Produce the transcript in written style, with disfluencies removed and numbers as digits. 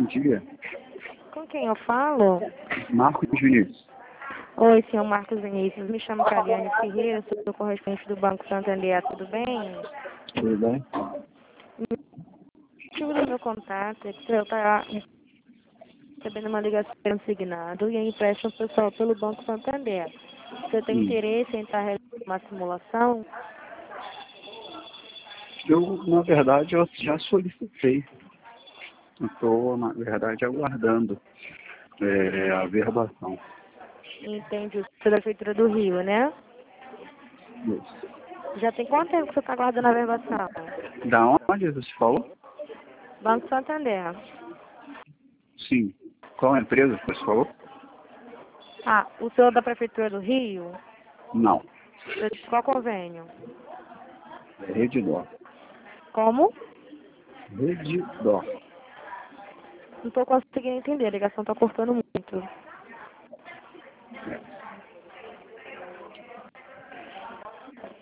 dia. Com quem eu falo? Marcos Vinícius. Oi, senhor Marcos Vinícius. Me chamo Cariane Ferreira, sou o correspondente do Banco Santander. Tudo bem? Tudo bem? O motivo do meu contato é que eu estava recebendo uma ligação consignado e a empréstimo pessoal pelo Banco Santander. Você tem interesse em estar realizando uma simulação? Na verdade, eu já solicitei. Estou, na verdade, aguardando a verbação. Entende? Você é da Prefeitura do Rio, né? Isso. Já tem quanto tempo que você está aguardando a verbação? Da onde você falou? Banco Santander. Sim. Qual a empresa que você falou? Ah, o senhor é da Prefeitura do Rio? Não. Qual convênio? Redidor. Como? Redidor. Não estou conseguindo entender, a ligação está cortando muito.